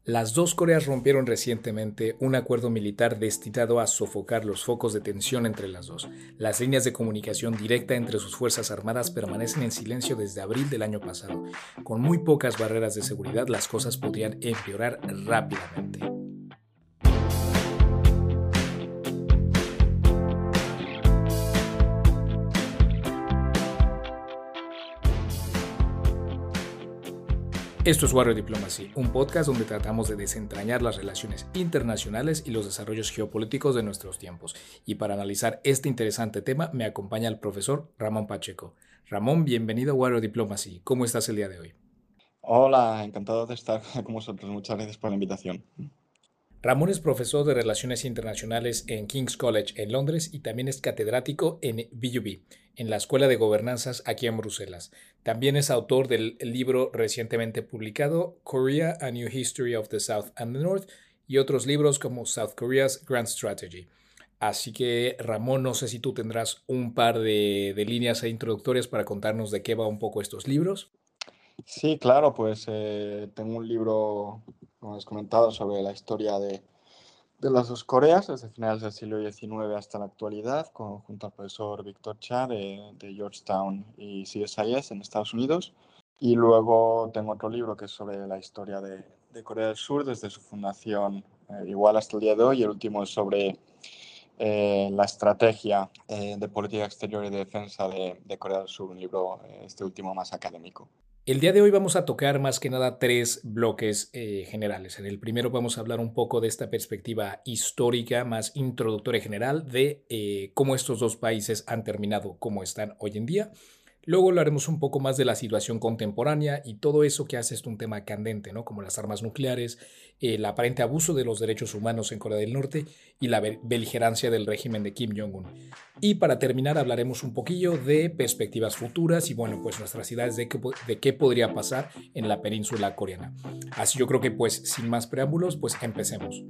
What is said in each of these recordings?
Las dos Coreas rompieron recientemente un acuerdo militar destinado a sofocar los focos de tensión entre las dos. Las líneas de comunicación directa entre sus fuerzas armadas permanecen en silencio desde abril del año pasado. Con muy pocas barreras de seguridad, las cosas podrían empeorar rápidamente. Esto es Warrior Diplomacy, un podcast donde tratamos de desentrañar las relaciones internacionales y los desarrollos geopolíticos de nuestros tiempos. Y para analizar este interesante tema me acompaña el profesor Ramón Pacheco. Ramón, bienvenido a Warrior Diplomacy. ¿Cómo estás el día de hoy? Hola, encantado de estar con vosotros. Muchas gracias por la invitación. Ramón es profesor de Relaciones Internacionales en King's College en Londres y también es catedrático en BUB, en la Escuela de Gobernanzas aquí en Bruselas. También es autor del libro recientemente publicado Korea, A New History of the South and the North y otros libros como South Korea's Grand Strategy. Así que, Ramón, no sé si tú tendrás un par de líneas introductorias para contarnos de qué va un poco estos libros. Sí, claro, pues tengo un libro, como has comentado, sobre la historia de las dos Coreas, desde finales del siglo XIX hasta la actualidad, junto al profesor Víctor Cha de Georgetown y CSIS en Estados Unidos. Y luego tengo otro libro que es sobre la historia de Corea del Sur desde su fundación, igual hasta el día de hoy. Y el último es sobre la estrategia de política exterior y de defensa de Corea del Sur, un libro, este último, más académico. El día de hoy vamos a tocar más que nada tres bloques generales. En el primero vamos a hablar un poco de esta perspectiva histórica más introductoria general de cómo estos dos países han terminado como están hoy en día. Luego hablaremos un poco más de la situación contemporánea y todo eso que hace esto un tema candente, ¿no? Como las armas nucleares, el aparente abuso de los derechos humanos en Corea del Norte y la beligerancia del régimen de Kim Jong-un. Y para terminar hablaremos un poquillo de perspectivas futuras y bueno, pues nuestras ideas de qué podría pasar en la península coreana. Así yo creo que pues sin más preámbulos, pues empecemos.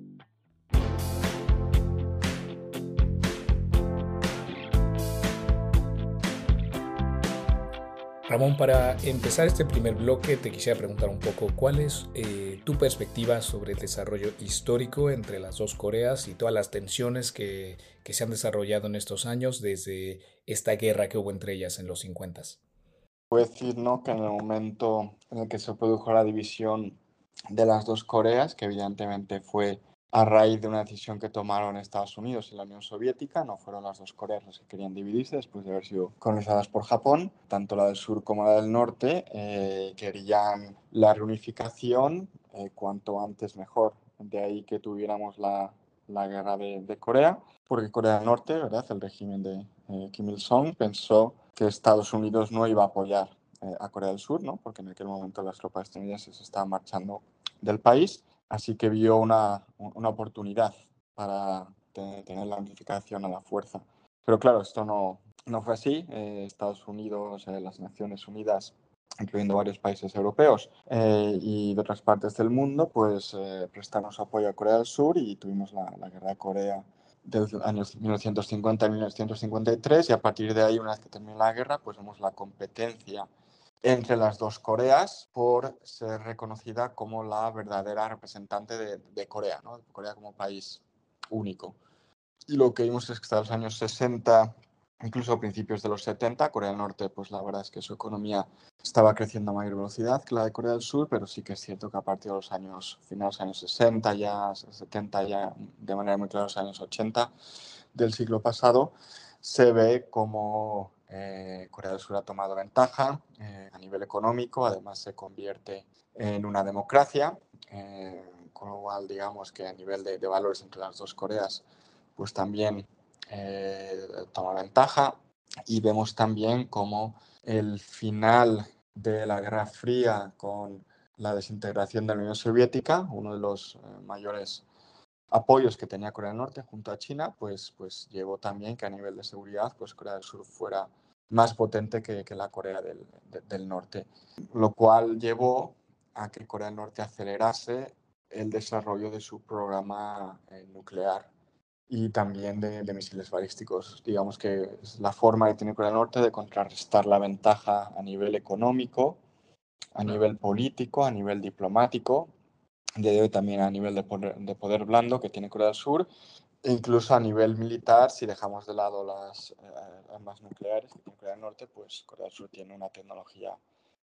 Ramón, para empezar este primer bloque, te quisiera preguntar un poco cuál es tu perspectiva sobre el desarrollo histórico entre las dos Coreas y todas las tensiones que se han desarrollado en estos años desde esta guerra que hubo entre ellas en los 50. Puedo decir, ¿no?, que en el momento en el que se produjo la división de las dos Coreas, que evidentemente fue a raíz de una decisión que tomaron Estados Unidos y la Unión Soviética, no fueron las dos Coreas las que querían dividirse después de haber sido colonizadas por Japón, tanto la del sur como la del norte querían la reunificación cuanto antes mejor. De ahí que tuviéramos la guerra de Corea, porque Corea del Norte, ¿verdad?, el régimen de Kim Il-sung pensó que Estados Unidos no iba a apoyar a Corea del Sur, ¿no?, porque en aquel momento las tropas estadounidenses estaban marchando del país, así que vio una oportunidad para tener la unificación a la fuerza. Pero claro, esto no fue así. Estados Unidos, las Naciones Unidas, incluyendo varios países europeos y de otras partes del mundo, pues prestaron su apoyo a Corea del Sur y tuvimos la guerra de Corea de los años 1950 y 1953, y a partir de ahí, una vez que termina la guerra, pues vemos la competencia entre las dos Coreas por ser reconocida como la verdadera representante de Corea, ¿no?, Corea como país único. Y lo que vimos es que hasta los años 60, incluso a principios de los 70, Corea del Norte, pues la verdad es que su economía estaba creciendo a mayor velocidad que la de Corea del Sur, pero sí que es cierto que a partir de los años finales de los años 60, ya 70, ya de manera muy clara los años 80 del siglo pasado, se ve como Corea del Sur ha tomado ventaja a nivel económico. Además se convierte en una democracia, con lo cual digamos que a nivel de valores entre las dos Coreas pues también toma ventaja. Y vemos también como el final de la Guerra Fría, con la desintegración de la Unión Soviética, uno de los mayores apoyos que tenía Corea del Norte junto a China, pues llevó también que a nivel de seguridad, pues Corea del Sur fuera más potente que la Corea del Norte, lo cual llevó a que Corea del Norte acelerase el desarrollo de su programa nuclear y también de misiles balísticos. Digamos que es la forma que tiene Corea del Norte de contrarrestar la ventaja a nivel económico, a nivel político, a nivel diplomático, de hoy también a nivel de poder blando que tiene Corea del Sur, e incluso a nivel militar, si dejamos de lado las armas nucleares que tiene Corea del Norte, pues Corea del Sur tiene una tecnología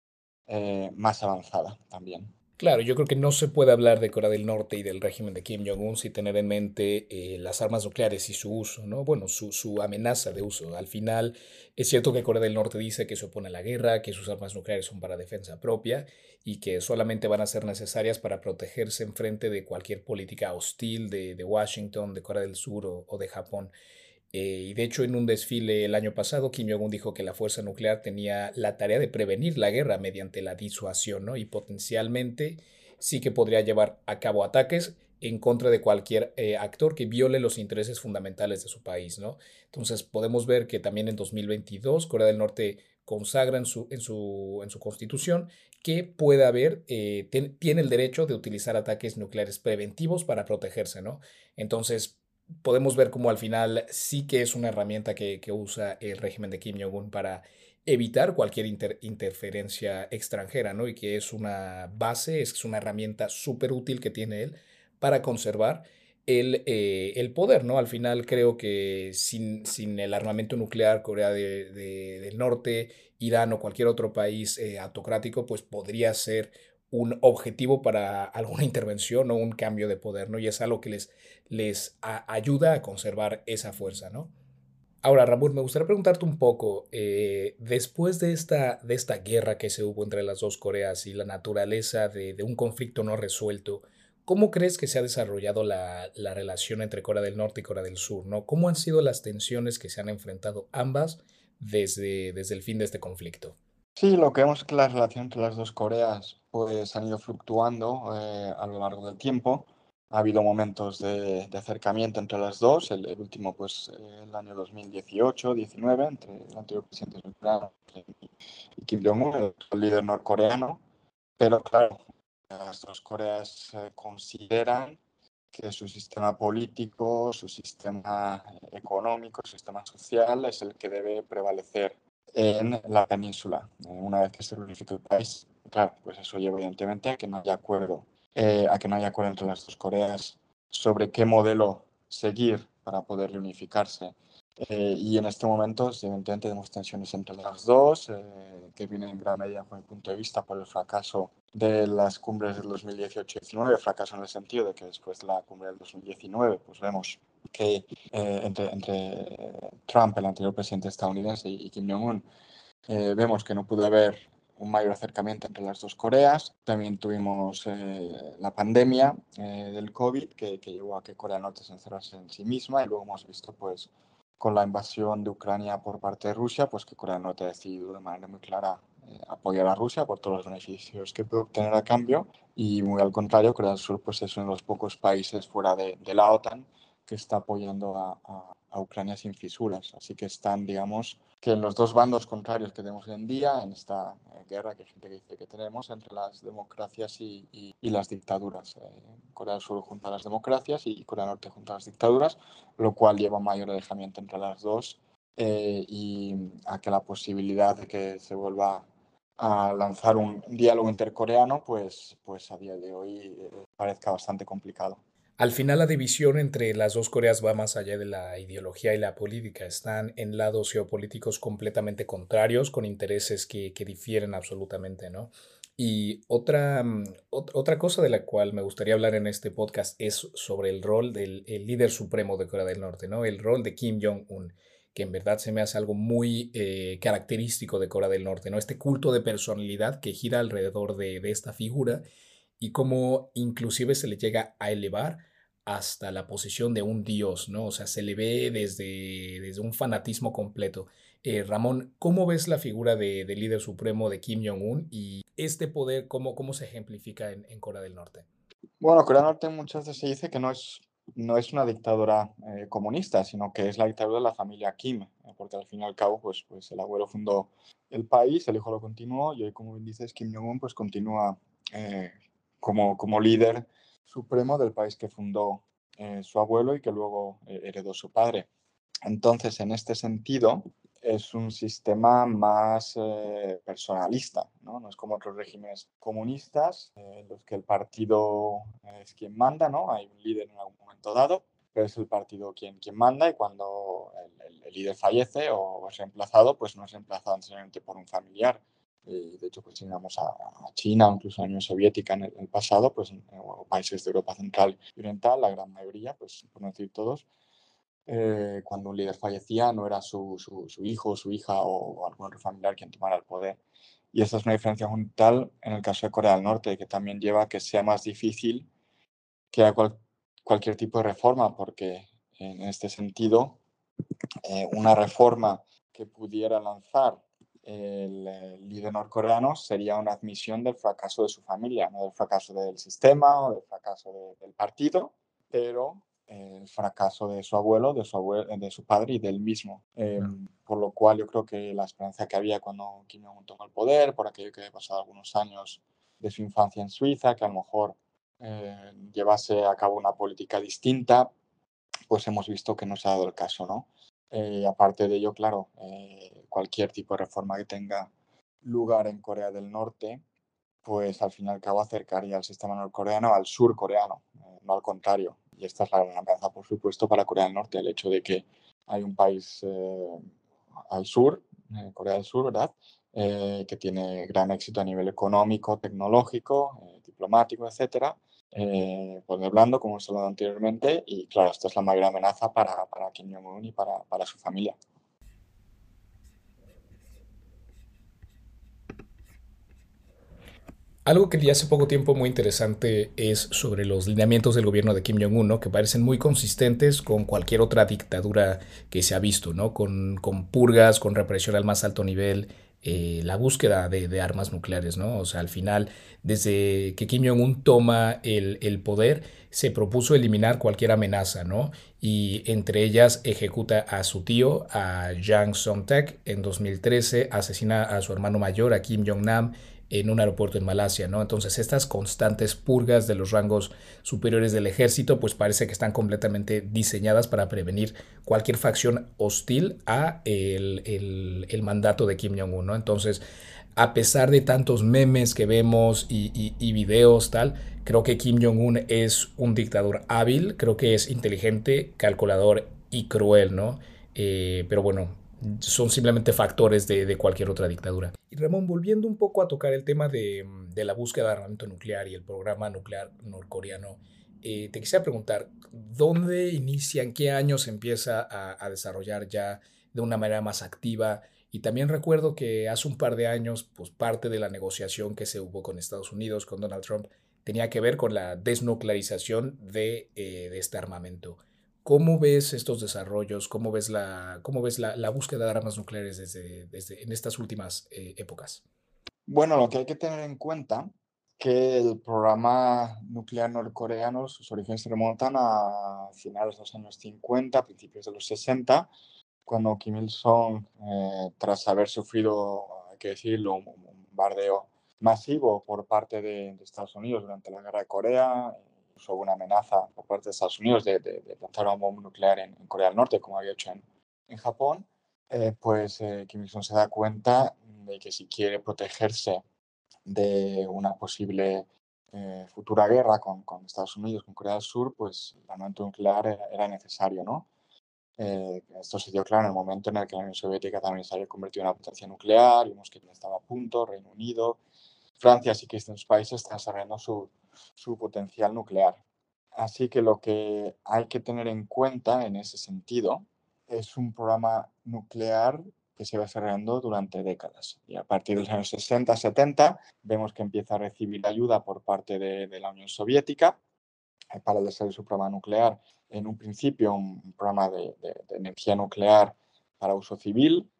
más avanzada también. Claro, yo creo que no se puede hablar de Corea del Norte y del régimen de Kim Jong-un sin tener en mente las armas nucleares y su uso, ¿no? Bueno, su amenaza de uso. Al final, es cierto que Corea del Norte dice que se opone a la guerra, que sus armas nucleares son para defensa propia y que solamente van a ser necesarias para protegerse en frente de cualquier política hostil de Washington, de Corea del Sur o de Japón. Y de hecho, en un desfile el año pasado, Kim Jong-un dijo que la fuerza nuclear tenía la tarea de prevenir la guerra mediante la disuasión, ¿no? Y potencialmente sí que podría llevar a cabo ataques en contra de cualquier actor que viole los intereses fundamentales de su país, ¿no? Entonces, podemos ver que también en 2022 Corea del Norte consagra en su constitución que puede haber, tiene el derecho de utilizar ataques nucleares preventivos para protegerse, ¿no? Entonces, podemos ver como al final sí que es una herramienta que usa el régimen de Kim Jong-un para evitar cualquier interferencia extranjera, ¿no? Y que es una base, es una herramienta súper útil que tiene él para conservar el poder, ¿no? Al final creo que sin el armamento nuclear, Corea del Norte, Irán o cualquier otro país autocrático, pues podría ser un objetivo para alguna intervención o un cambio de poder, ¿no? Y es algo que ayuda a conservar esa fuerza, ¿no? Ahora, Ramón, me gustaría preguntarte un poco, después de esta guerra que se hubo entre las dos Coreas y la naturaleza de un conflicto no resuelto, ¿cómo crees que se ha desarrollado la relación entre Corea del Norte y Corea del Sur, ¿no? ¿Cómo han sido las tensiones que se han enfrentado ambas desde el fin de este conflicto? Sí, lo que vemos es que la relación entre las dos Coreas pues han ido fluctuando a lo largo del tiempo. Ha habido momentos de acercamiento entre las dos, el último pues el año 2018-19 entre el anterior presidente surcoreano y Kim Jong-un, el líder norcoreano. Pero claro, las dos Coreas consideran que su sistema político, su sistema económico, su sistema social es el que debe prevalecer en la península. Una vez que se reunifique el país, claro, pues eso lleva evidentemente a que no haya acuerdo, entre las dos Coreas sobre qué modelo seguir para poder reunificarse. Y en este momento, evidentemente, tenemos tensiones entre las dos, que vienen en gran medida, con mi punto de vista, por el fracaso de las cumbres del 2018-19, fracaso en el sentido de que después de la cumbre del 2019, pues vemos que entre Trump, el anterior presidente estadounidense, y Kim Jong-un, vemos que no pudo haber un mayor acercamiento entre las dos Coreas. También tuvimos la pandemia del COVID, que llevó a que Corea del Norte se encerrase en sí misma, y luego hemos visto, pues, con la invasión de Ucrania por parte de Rusia, pues que Corea del Norte ha decidido de manera muy clara apoyar a Rusia por todos los beneficios que puede obtener a cambio, y muy al contrario, Corea del Sur pues es uno de los pocos países fuera de la OTAN que está apoyando a Ucrania sin fisuras. Así que están, digamos, que en los dos bandos contrarios que tenemos hoy en día, en esta guerra que hay gente que dice que tenemos entre las democracias y las dictaduras. Corea del Sur junto a las democracias y Corea del Norte junto a las dictaduras, lo cual lleva a mayor alejamiento entre las dos y a que la posibilidad de que se vuelva a lanzar un diálogo intercoreano, pues a día de hoy parezca bastante complicado. Al final la división entre las dos Coreas va más allá de la ideología y la política. Están en lados geopolíticos completamente contrarios, con intereses que difieren absolutamente, ¿no? Y otra cosa de la cual me gustaría hablar en este podcast es sobre el rol del el líder supremo de Corea del Norte, ¿no? El rol de Kim Jong-un, que en verdad se me hace algo muy característico de Corea del Norte, ¿no? Este culto de personalidad que gira alrededor de esta figura y cómo inclusive se le llega a elevar hasta la posición de un dios, ¿no? O sea, se le ve desde un fanatismo completo. Ramón, ¿cómo ves la figura de líder supremo de Kim Jong-un y este poder, cómo se ejemplifica en Corea del Norte? Bueno, Corea del Norte muchas veces se dice que no es una dictadura comunista, sino que es la dictadura de la familia Kim, porque al fin y al cabo, pues el abuelo fundó el país, el hijo lo continuó, y hoy, como bien dices, Kim Jong-un pues continúa eh, como líder supremo del país que fundó su abuelo y que luego heredó su padre. Entonces, en este sentido, es un sistema más personalista, ¿no? No es como otros regímenes comunistas, en los que el partido es quien manda, ¿no? Hay un líder en algún momento dado, pero es el partido quien manda, y cuando el líder fallece o es reemplazado, pues no es reemplazado necesariamente por un familiar. Y de hecho, pues si vamos a China o incluso a la Unión Soviética en el pasado, pues, o países de Europa Central y Oriental, la gran mayoría, pues por no decir todos, cuando un líder fallecía, no era su hijo, su hija o algún otro familiar quien tomara el poder. Y esa es una diferencia fundamental en el caso de Corea del Norte, que también lleva a que sea más difícil que haya cualquier tipo de reforma, porque en este sentido, una reforma que pudiera lanzar el líder norcoreano sería una admisión del fracaso de su familia, no del fracaso del sistema o del fracaso del partido, pero el fracaso de su abuelo, de su padre y del mismo. Por lo cual yo creo que la esperanza que había cuando Kim Jong-un tomó el poder, por aquello que había pasado algunos años de su infancia en Suiza, que a lo mejor llevase a cabo una política distinta, pues hemos visto que no se ha dado el caso, ¿no? Aparte de ello, claro, cualquier tipo de reforma que tenga lugar en Corea del Norte, pues al fin y al cabo acercaría el sistema norcoreano al surcoreano, no al contrario. Y esta es la gran amenaza, por supuesto, para Corea del Norte, el hecho de que hay un país al sur, Corea del Sur, ¿verdad? Que tiene gran éxito a nivel económico, tecnológico, diplomático, etcétera, pues hablando, como hemos hablado anteriormente, y claro, esta es la mayor amenaza para Kim Jong-un y para su familia. Algo que ya hace poco tiempo muy interesante es sobre los lineamientos del gobierno de Kim Jong-un, ¿no? Que parecen muy consistentes con cualquier otra dictadura que se ha visto, ¿no? Con purgas, con represión al más alto nivel, la búsqueda de armas nucleares, ¿no? O sea, al final, desde que Kim Jong-un toma el poder, se propuso eliminar cualquier amenaza, ¿no? Y entre ellas ejecuta a su tío, a Jang Song-tak, en 2013, asesina a su hermano mayor, a Kim Jong-nam, en un aeropuerto en Malasia, ¿no? Entonces estas constantes purgas de los rangos superiores del ejército pues parece que están completamente diseñadas para prevenir cualquier facción hostil a el mandato de Kim Jong-un, ¿no? Entonces, a pesar de tantos memes que vemos y videos tal, creo que Kim Jong-un es un dictador hábil, creo que es inteligente, calculador y cruel, ¿no? Pero bueno, son simplemente factores de cualquier otra dictadura. Y Ramón, volviendo un poco a tocar el tema de la búsqueda de armamento nuclear y el programa nuclear norcoreano, te quisiera preguntar, ¿dónde inicia, en qué año se empieza a desarrollar ya de una manera más activa? Y también recuerdo que hace un par de años, pues parte de la negociación que se hubo con Estados Unidos, con Donald Trump, tenía que ver con la desnuclearización de este armamento. ¿Cómo ves estos desarrollos? Cómo ves la búsqueda de armas nucleares desde en estas últimas épocas? Bueno, lo que hay que tener en cuenta que el programa nuclear norcoreano, sus orígenes se remontan a finales de los años 50, principios de los 60, cuando Kim Il-sung, tras haber sufrido, hay que decirlo, un bombardeo masivo por parte de Estados Unidos durante la Guerra de Corea, incluso hubo una amenaza por parte de Estados Unidos de lanzar una bomba nuclear en Corea del Norte, como había hecho en Japón, pues Kim Il-sung se da cuenta de que si quiere protegerse de una posible futura guerra con Estados Unidos, con Corea del Sur, pues el armamento nuclear era necesario, ¿no? Esto se dio claro en el momento en el que la Unión Soviética también se había convertido en una potencia nuclear, vimos que estaba a punto, Reino Unido, Francia, así que estos países están desarrollando su potencial nuclear. Así que lo que hay que tener en cuenta en ese sentido es un programa nuclear que se va desarrollando durante décadas. Y a partir de los años 60, 70, vemos que empieza a recibir ayuda por parte de la Unión Soviética para el desarrollo de su programa nuclear. En un principio, un programa de energía nuclear para uso civil,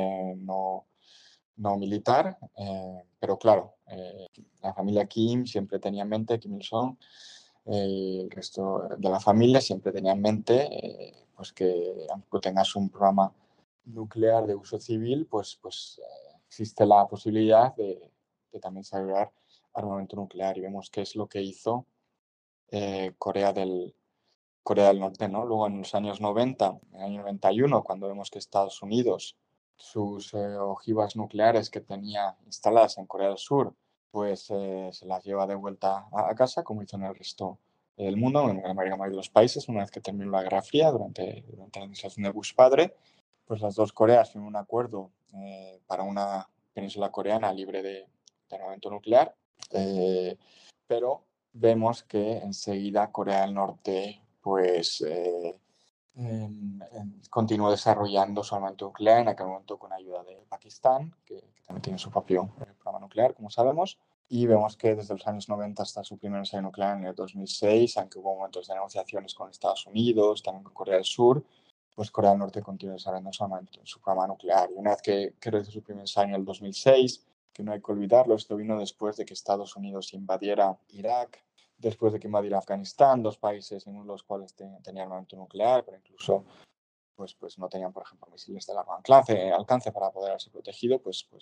no militar, pero claro, la familia Kim siempre tenía en mente, Kim Il-sung, el resto de la familia siempre tenía en mente pues que aunque tengas un programa nuclear de uso civil, pues existe la posibilidad de también desarrollar armamento nuclear, y vemos qué es lo que hizo eh, Corea del, Corea del Norte, ¿no? Luego en los años 90, en el año 91, cuando vemos que Estados Unidos sus ojivas nucleares que tenía instaladas en Corea del Sur, pues se las lleva de vuelta a casa, como hizo en el resto del mundo, en la mayoría de los países, una vez que terminó la Guerra Fría, durante la administración de Bush padre, pues las dos Coreas firman un acuerdo para una península coreana libre de armamento nuclear, pero vemos que enseguida Corea del Norte pues continuó desarrollando su armamento nuclear, en aquel momento con ayuda de Pakistán, que también tiene su propio programa nuclear, como sabemos. Y vemos que desde los años 90 hasta su primer ensayo nuclear en el 2006, aunque hubo momentos de negociaciones con Estados Unidos, también con Corea del Sur, pues Corea del Norte continúa desarrollando su programa nuclear. Y una vez que realizó su primer ensayo en el 2006, que no hay que olvidarlo, esto vino después de que Estados Unidos invadiera Irak, después de que invadiera Afganistán, dos países en los cuales tenían armamento nuclear, pero incluso pues no tenían, por ejemplo, misiles de largo alcance para poder haberse protegido,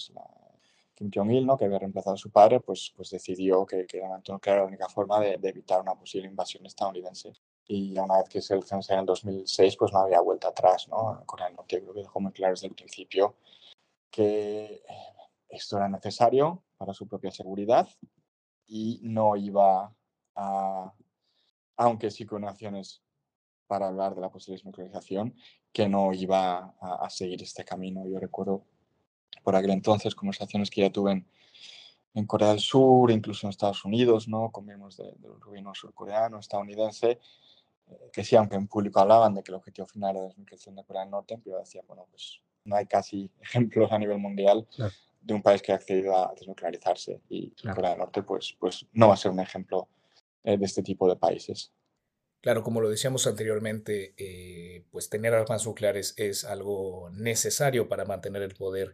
Kim Jong-il, ¿no? Que había reemplazado a su padre, pues decidió que el armamento nuclear era la única forma de evitar una posible invasión estadounidense. Y una vez que se lanzó en el 2006, pues no había vuelta atrás, ¿no? Corea del Norte creo que dejó muy claro desde el principio que esto era necesario para su propia seguridad y no iba a, aunque sí con naciones para hablar de la posible desnuclearización, que no iba a seguir este camino. Yo recuerdo por aquel entonces conversaciones que ya tuve en Corea del Sur, incluso en Estados Unidos, ¿no? Con miembros del gobierno surcoreano, estadounidense, que sí, aunque en público hablaban de que el objetivo final era la desnuclearización de Corea del Norte, en privado decían, bueno, pues no hay casi ejemplos a nivel mundial Claro, de un país que ha accedido a desnuclearizarse y claro. Corea del Norte pues no va a ser un ejemplo de este tipo de países. Claro, como lo decíamos anteriormente, pues tener armas nucleares es algo necesario para mantener el poder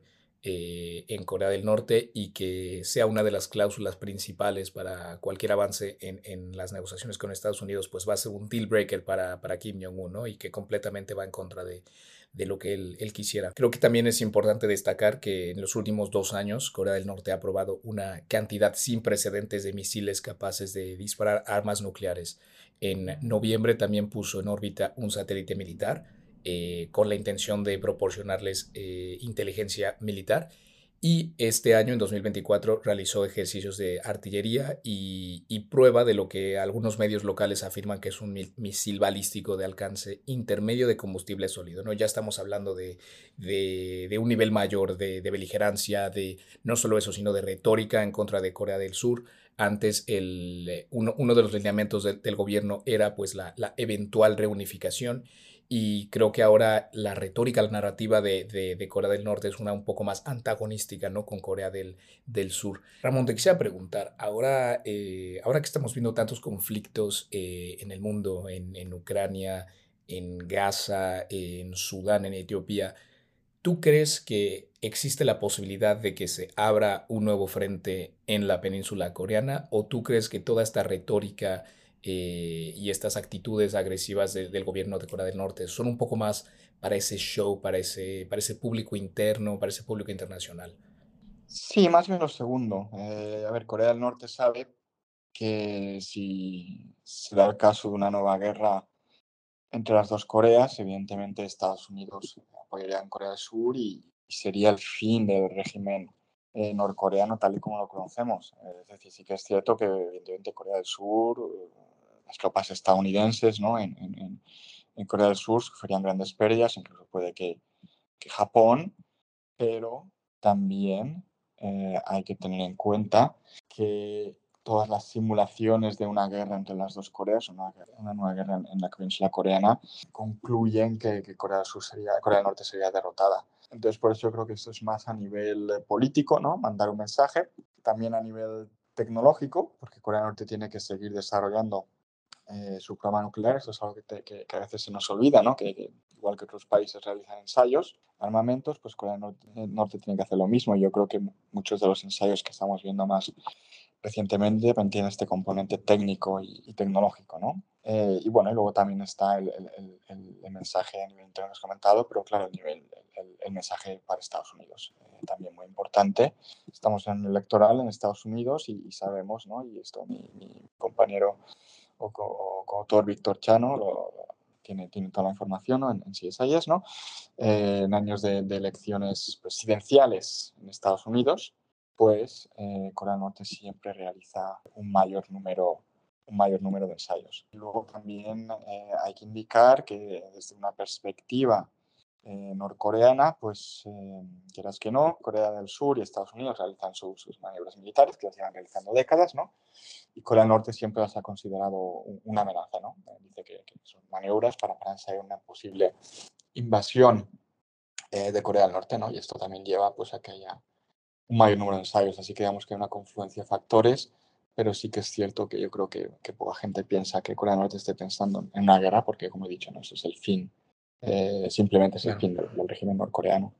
en Corea del Norte y que sea una de las cláusulas principales para cualquier avance en las negociaciones con Estados Unidos, pues va a ser un deal breaker para Kim Jong-un, ¿no? Y que completamente va en contra de lo que él quisiera. Creo que también es importante destacar que en los últimos 2 años Corea del Norte ha aprobado una cantidad sin precedentes de misiles capaces de disparar armas nucleares. En noviembre también puso en órbita un satélite militar con la intención de proporcionarles inteligencia militar. Y este año, en 2024, realizó ejercicios de artillería y prueba de lo que algunos medios locales afirman que es un misil balístico de alcance intermedio de combustible sólido, ¿no? Ya estamos hablando de un nivel mayor de beligerancia, de no solo eso, sino de retórica en contra de Corea del Sur. Antes uno de los lineamientos del gobierno era pues la eventual reunificación y creo que ahora la retórica, la narrativa de Corea del Norte es una un poco más antagonística, ¿no? Con Corea del Sur. Ramón, te quisiera preguntar, ahora que estamos viendo tantos conflictos en el mundo, en Ucrania, en Gaza, en Sudán, en Etiopía, ¿tú crees que existe la posibilidad de que se abra un nuevo frente en la península coreana? ¿O tú crees que toda esta retórica y estas actitudes agresivas del gobierno de Corea del Norte son un poco más para ese show, para ese público interno, para ese público internacional? Sí, más bien lo segundo. A ver, Corea del Norte sabe que si se da el caso de una nueva guerra entre las dos Coreas, evidentemente Estados Unidos apoyaría en Corea del Sur y sería el fin del régimen norcoreano tal y como lo conocemos. Es decir, sí que es cierto que evidentemente Corea del Sur, las tropas estadounidenses, ¿no? en Corea del Sur sufrirían grandes pérdidas, incluso puede que Japón, pero también hay que tener en cuenta que todas las simulaciones de una guerra entre las dos Coreas, una nueva guerra en la península coreana, concluyen que Corea del Norte sería derrotada. Entonces, por eso yo creo que esto es más a nivel político, ¿no? Mandar un mensaje, también a nivel tecnológico, porque Corea del Norte tiene que seguir desarrollando su programa nuclear. Eso es algo que a veces se nos olvida, ¿no? Igual que otros países realizan ensayos, armamentos, pues Corea del Norte tiene que hacer lo mismo. Yo creo que muchos de los ensayos que estamos viendo más recientemente tienen este componente técnico y tecnológico, ¿no? Y bueno, y luego también está el mensaje a nivel interno que has comentado, pero claro, el mensaje para Estados Unidos, también muy importante. Estamos en el electoral en Estados Unidos y sabemos, ¿no? Y esto mi compañero o coautor Víctor Chano tiene toda la información, ¿no? en CSIS, ¿no? En años de elecciones presidenciales en Estados Unidos, pues Corea del Norte siempre realiza un mayor número de ensayos. Y luego también hay que indicar que desde una perspectiva norcoreana, pues quieras que no, Corea del Sur y Estados Unidos realizan sus maniobras militares, que las llevan realizando décadas, ¿no? Y Corea del Norte siempre las ha considerado una amenaza, ¿no? Dice que son maniobras para ensayar una posible invasión de Corea del Norte, ¿no? Y esto también lleva pues, a que haya un mayor número de ensayos, así que digamos que hay una confluencia de factores, pero sí que es cierto que yo creo que poca gente piensa que Corea del Norte esté pensando en una guerra, porque como he dicho, ¿no? Eso es el fin, simplemente es el Claro. fin del régimen norcoreano.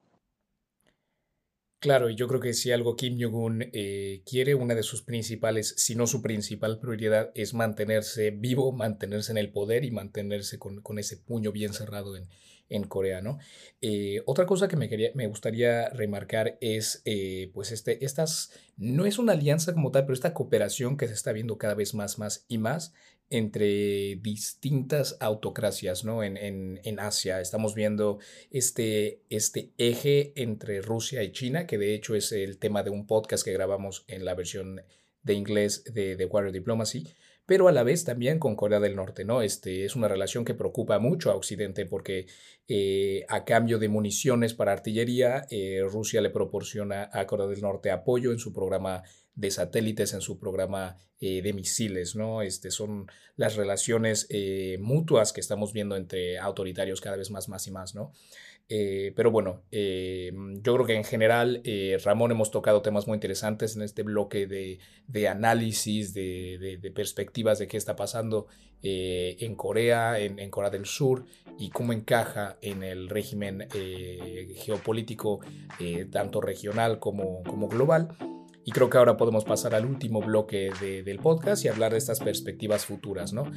Claro, y yo creo que si algo Kim Jong-un quiere, una de sus principales, si no su principal prioridad, es mantenerse vivo, mantenerse en el poder y mantenerse con ese puño bien cerrado en Corea, ¿no? Otra cosa que me gustaría remarcar es, pues, no es una alianza como tal, pero esta cooperación que se está viendo cada vez más y más entre distintas autocracias, ¿no? En Asia estamos viendo este eje entre Rusia y China, que de hecho es el tema de un podcast que grabamos en la versión de inglés de Warrior Diplomacy, pero a la vez también con Corea del Norte, ¿no? Es una relación que preocupa mucho a Occidente porque a cambio de municiones para artillería, Rusia le proporciona a Corea del Norte apoyo en su programa de satélites, en su programa de misiles, ¿no? Son las relaciones mutuas que estamos viendo entre autoritarios cada vez más y más, ¿no? Pero bueno, yo creo que en general, Ramón, hemos tocado temas muy interesantes en este bloque de análisis, de perspectivas de qué está pasando en Corea, en Corea del Sur y cómo encaja en el régimen geopolítico tanto regional como global. Y creo que ahora podemos pasar al último bloque del podcast y hablar de estas perspectivas futuras, ¿no?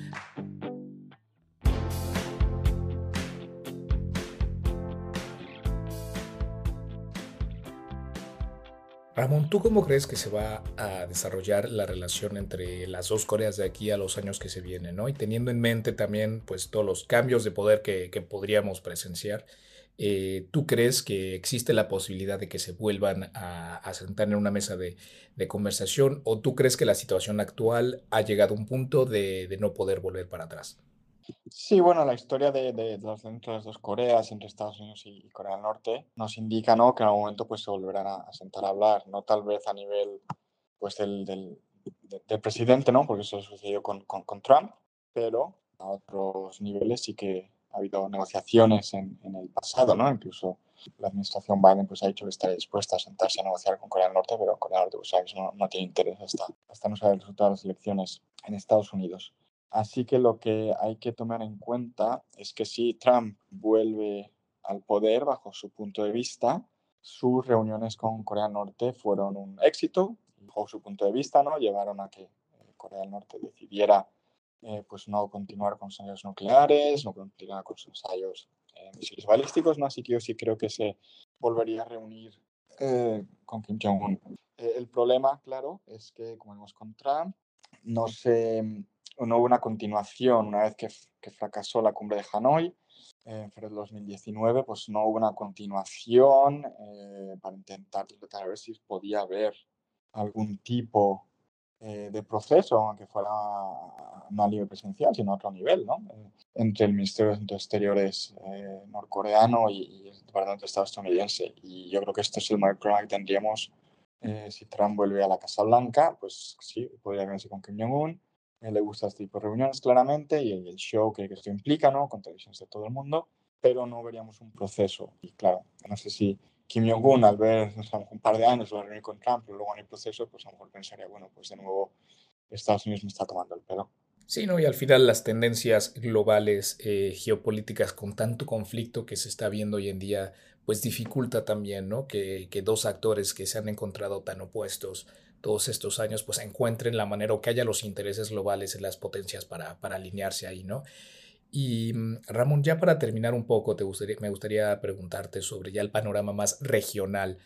Ramón, ¿tú cómo crees que se va a desarrollar la relación entre las dos Coreas de aquí a los años que se vienen, ¿no? Y teniendo en mente también, pues, todos los cambios de poder que podríamos presenciar, ¿tú crees que existe la posibilidad de que se vuelvan a sentar en una mesa de conversación? ¿O tú crees que la situación actual ha llegado a un punto de no poder volver para atrás? Sí, bueno, la historia entre las dos Coreas, entre Estados Unidos y Corea del Norte, nos indica, ¿no? Que en algún momento pues, se volverán a sentar a hablar, no tal vez a nivel pues, del presidente, ¿no? Porque eso sucedió con Trump, pero a otros niveles sí que ha habido negociaciones en el pasado, ¿no? Incluso la administración Biden pues, ha dicho que está dispuesta a sentarse a negociar con Corea del Norte, pero Corea del Norte pues, sabe que no tiene interés hasta no saber el resultado de las elecciones en Estados Unidos. Así que lo que hay que tomar en cuenta es que si Trump vuelve al poder bajo su punto de vista, sus reuniones con Corea del Norte fueron un éxito. Bajo su punto de vista, ¿no? Llevaron a que Corea del Norte decidiera pues no continuar con sus ensayos nucleares, no continuar con sus ensayos misiles balísticos, ¿no? Así que yo sí creo que se volvería a reunir con Kim Jong-un. El problema, claro, es que como vemos con Trump, no se no hubo una continuación una vez que fracasó la cumbre de Hanoi en febrero de 2019, pues no hubo una continuación para intentar a ver si podía haber algún tipo de proceso, aunque fuera no a nivel presencial, sino a otro nivel, ¿no? Entre el Ministerio de Asuntos Exteriores norcoreano y el Departamento de Estado estadounidense. Y yo creo que este es el mayor problema que tendríamos si Trump vuelve a la Casa Blanca, pues sí, podría reunirse con Kim Jong-un. Le gusta este tipo de reuniones claramente y el show que esto implica, ¿no? Con televisiones de todo el mundo, pero no veríamos un proceso. Y claro, no sé si Kim Jong-un, al ver, no sé, un par de años, va a reunir con Trump, pero luego en el proceso, pues a lo mejor pensaría, bueno, pues de nuevo Estados Unidos me está tomando el pelo. Sí, ¿no? Y al final las tendencias globales geopolíticas con tanto conflicto que se está viendo hoy en día, pues dificulta también, ¿no? Que dos actores que se han encontrado tan opuestos todos estos años, pues encuentren la manera o que haya los intereses globales en las potencias para alinearse ahí, ¿no? Y Ramón, ya para terminar un poco, me gustaría preguntarte sobre ya el panorama más regional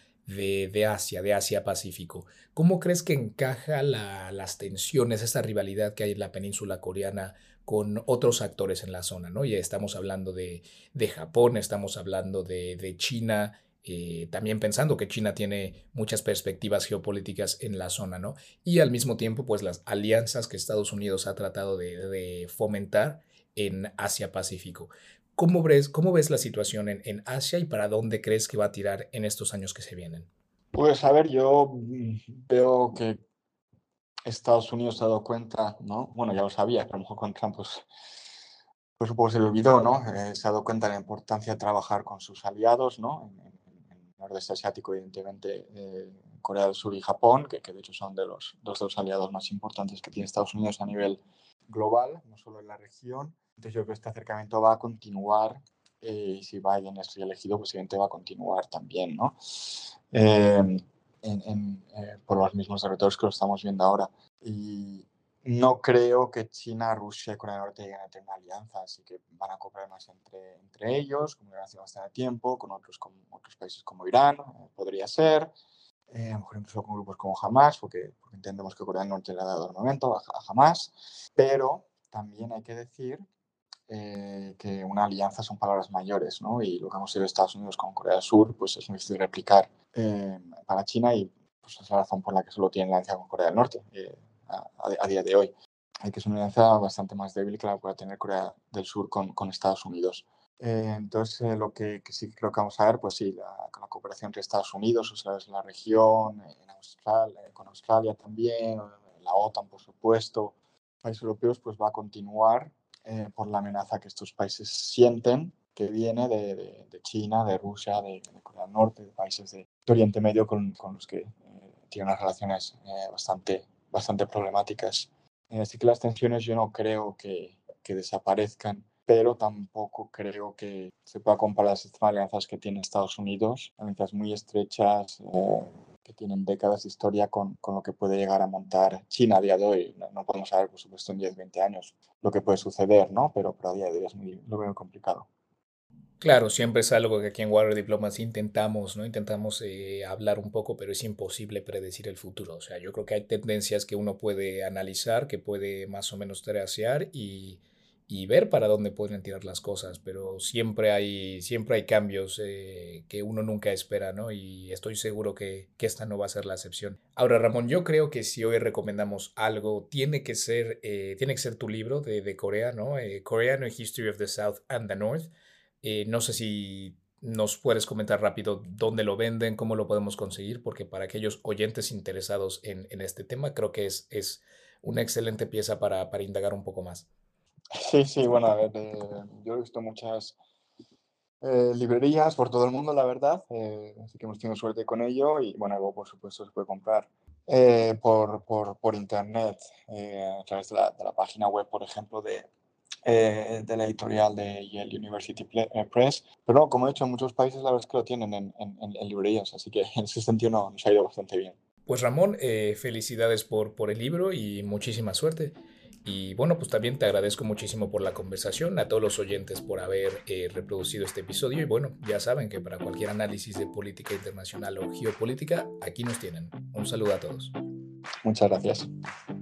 de Asia Pacífico. ¿Cómo crees que encaja las tensiones, esta rivalidad que hay en la península coreana con otros actores en la zona, ¿no? Ya estamos hablando de Japón, estamos hablando de China, también pensando que China tiene muchas perspectivas geopolíticas en la zona, ¿no? Y al mismo tiempo, pues las alianzas que Estados Unidos ha tratado de fomentar en Asia-Pacífico. Cómo ves la situación en Asia y para dónde crees que va a tirar en estos años que se vienen? Pues a ver, yo veo que Estados Unidos se ha dado cuenta, ¿no? Bueno, ya lo sabía, pero a lo mejor con Trump pues un poco se le olvidó, ¿no? Se ha dado cuenta de la importancia de trabajar con sus aliados, ¿no? En el nordeste asiático, evidentemente, Corea del Sur y Japón, que de hecho son de los aliados más importantes que tiene Estados Unidos a nivel global, no solo en la región. Entonces yo creo que este acercamiento va a continuar, y si Biden es reelegido, pues evidentemente va a continuar también, ¿no? Eh, por los mismos territorios que lo estamos viendo ahora. Y no creo que China, Rusia y Corea del Norte lleguen a tener una alianza, así que van a cooperar más entre ellos, como ya hace bastante tiempo, con otros países como Irán, podría ser, a lo mejor incluso con grupos como Hamas, porque entendemos que Corea del Norte le ha dado armamento a Hamas, pero también hay que decir que una alianza son palabras mayores, ¿no? Y lo que hemos visto en Estados Unidos con Corea del Sur, pues es muy difícil de replicar para China y pues es la razón por la que solo tienen la alianza con Corea del Norte a día de hoy. Hay que es una alianza bastante más débil que la que pueda tener Corea del Sur con Estados Unidos. Entonces, lo que sí creo que vamos a ver, pues sí, la cooperación entre Estados Unidos, o sea, es la región, en Australia, con Australia también, la OTAN, por supuesto, países europeos, pues va a continuar por la amenaza que estos países sienten, que viene de China, de Rusia, de Corea del Norte, de países de Oriente Medio con los que tienen unas relaciones bastante problemáticas. Así que las tensiones yo no creo que desaparezcan, pero tampoco creo que se pueda comparar las alianzas que tiene Estados Unidos, alianzas muy estrechas, que tienen décadas de historia con lo que puede llegar a montar China a día de hoy. No podemos saber, por supuesto, en 10, 20 años lo que puede suceder, ¿no? Pero a día de hoy lo veo complicado. Claro, siempre es algo que aquí en Warrior Diplomacy intentamos, ¿no? Intentamos hablar un poco, pero es imposible predecir el futuro. O sea, yo creo que hay tendencias que uno puede analizar, que puede más o menos trasear y ver para dónde pueden tirar las cosas, pero siempre hay cambios que uno nunca espera, ¿no? Y estoy seguro que esta no va a ser la excepción. Ahora, Ramón, yo creo que si hoy recomendamos algo, tiene que ser tu libro de Corea, ¿no? Korean History of the South and the North. No sé si nos puedes comentar rápido dónde lo venden, cómo lo podemos conseguir, porque para aquellos oyentes interesados en este tema, creo que es una excelente pieza para indagar un poco más. Sí, sí, bueno, a ver, yo he visto muchas librerías por todo el mundo, la verdad, así que hemos tenido suerte con ello y bueno, luego por supuesto se puede comprar por internet, a través de la página web, por ejemplo, de la editorial de Yale University Press, pero no, como he dicho, en muchos países la verdad es que lo tienen en librerías, así que en ese sentido nos ha ido bastante bien. Pues Ramón, felicidades por el libro y muchísima suerte. Y bueno, pues también te agradezco muchísimo por la conversación, a todos los oyentes por haber reproducido este episodio y bueno, ya saben que para cualquier análisis de política internacional o geopolítica, aquí nos tienen. Un saludo a todos. Muchas gracias.